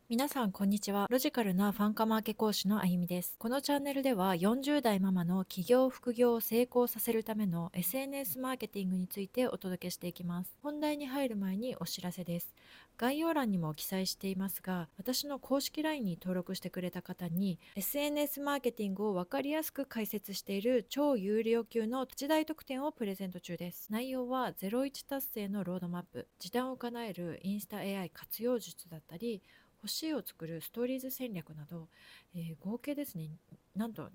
皆さんこんにちは。ロジカルなファン化マーケ講師のあゆみです。このチャンネルでは40代ママの起業副業を成功させるための SNS マーケティングについてお届けしていきます。本題に入る前にお知らせです。概要欄にも記載していますが、私の公式 LINE に登録してくれた方に SNS マーケティングをわかりやすく解説している超有料級の土大特典をプレゼント中です。内容は01達成のロードマップ、時短を叶えるインスタ AI 活用術だったり、欲しいを作るストーリーズ戦略など、合計ですね、なんと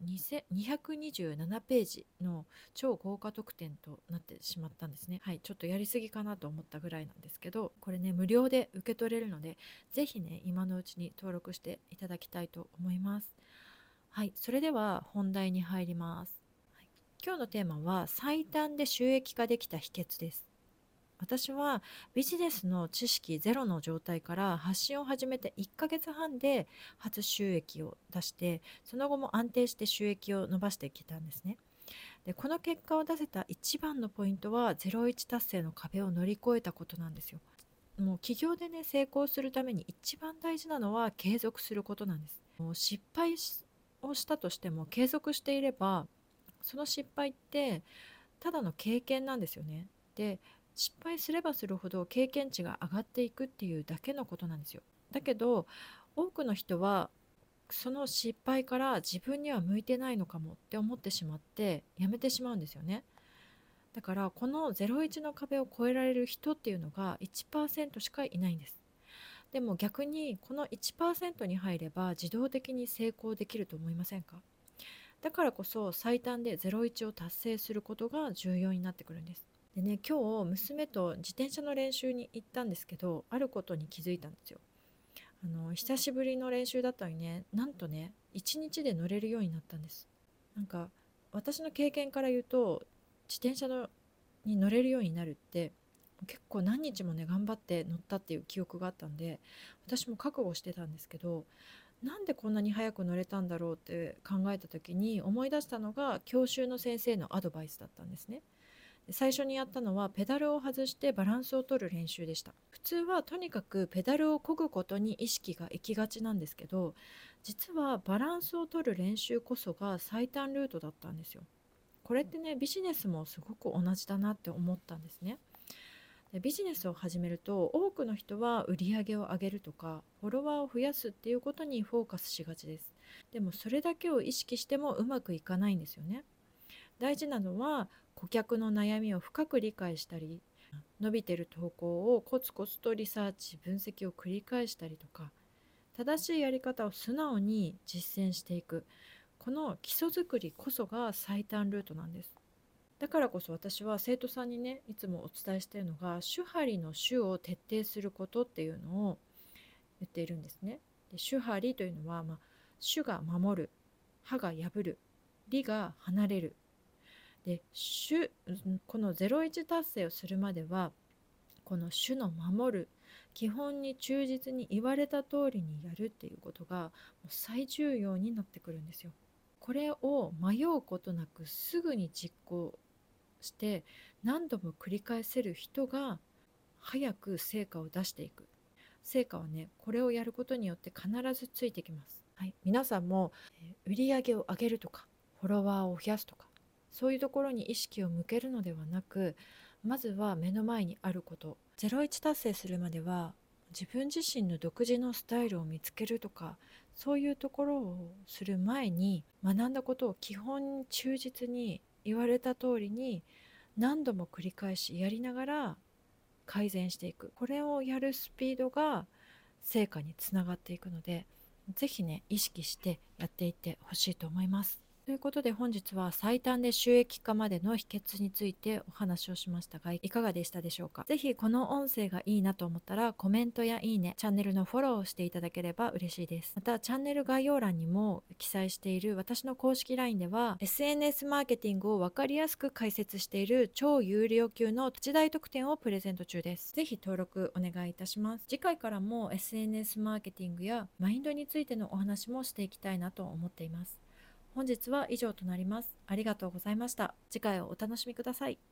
227ページの超豪華特典となってしまったんですね。はい、ちょっとやりすぎかなと思ったぐらいなんですけど、これね、無料で受け取れるので、ぜひね、今のうちに登録していただきたいと思います。はい、それでは本題に入ります。はい、今日のテーマは最短で収益化できた秘訣です。私はビジネスの知識ゼロの状態から発信を始めて1ヶ月半で初収益を出して、その後も安定して収益を伸ばしてきたんですね。で、この結果を出せた一番のポイントは01達成の壁を乗り越えたことなんですよ。もう起業でね、成功するために一番大事なのは継続することなんです。もう失敗をしたとしても継続していれば、その失敗ってただの経験なんですよね。で、失敗すればするほど経験値が上がっていくっていうだけのことなんですよ。だけど多くの人はその失敗から自分には向いてないのかもって思ってしまってやめてしまうんですよね。だからこの01の壁を越えられる人っていうのが1%しかいないんです。でも逆にこの1%に入れば自動的に成功できると思いませんか？だからこそ最短で01を達成することが重要になってくるんです。でね、今日娘と自転車の練習に行ったんですけど、あることに気づいたんですよ。久しぶりの練習だったのにね、なんとね、1日で乗れるようになったんです。なんか私の経験から言うと、自転車に乗れるようになるって結構何日もね頑張って乗ったっていう記憶があったんで、私も覚悟してたんですけど、なんでこんなに早く乗れたんだろうって考えた時に思い出したのが教習の先生のアドバイスだったんですね。最初にやったのはペダルを外してバランスを取る練習でした。普通はとにかくペダルを漕ぐことに意識が行きがちなんですけど、実はバランスを取る練習こそが最短ルートだったんですよ。これってね、ビジネスもすごく同じだなって思ったんですね。で、ビジネスを始めると多くの人は売り上げを上げるとかフォロワーを増やすっていうことにフォーカスしがちです。でもそれだけを意識してもうまくいかないんですよね。大事なのは顧客の悩みを深く理解したり、伸びてる投稿をコツコツとリサーチ分析を繰り返したりとか、正しいやり方を素直に実践していく、この基礎作りこそが最短ルートなんです。だからこそ私は生徒さんにね、いつもお伝えしているのが手張りの手を徹底することっていうのを言っているんですね。で、手張りというのは、手が守る、歯が破る、理が離れる。で、この01達成をするまでは、この主の守る基本に忠実に言われた通りにやるっていうことがもう最重要になってくるんですよ。これを迷うことなくすぐに実行して何度も繰り返せる人が早く成果を出していく。成果はね、これをやることによって必ずついてきます。はい、皆さんも売り上げを上げるとかフォロワーを増やすとか、そういうところに意識を向けるのではなく、まずは目の前にあること、01達成するまでは自分自身の独自のスタイルを見つけるとか、そういうところをする前に学んだことを基本に忠実に言われた通りに何度も繰り返しやりながら改善していく、これをやるスピードが成果につながっていくので、ぜひね意識してやっていってほしいと思います。ということで本日は最短で収益化までの秘訣についてお話をしましたが、いかがでしたでしょうか？ぜひこの音声がいいなと思ったらコメントやいいね、チャンネルのフォローをしていただければ嬉しいです。またチャンネル概要欄にも記載している私の公式 LINE では SNS マーケティングを分かりやすく解説している超有料級の土大特典をプレゼント中です。ぜひ登録お願いいたします。次回からも SNS マーケティングやマインドについてのお話もしていきたいなと思っています。本日は以上となります。ありがとうございました。次回をお楽しみください。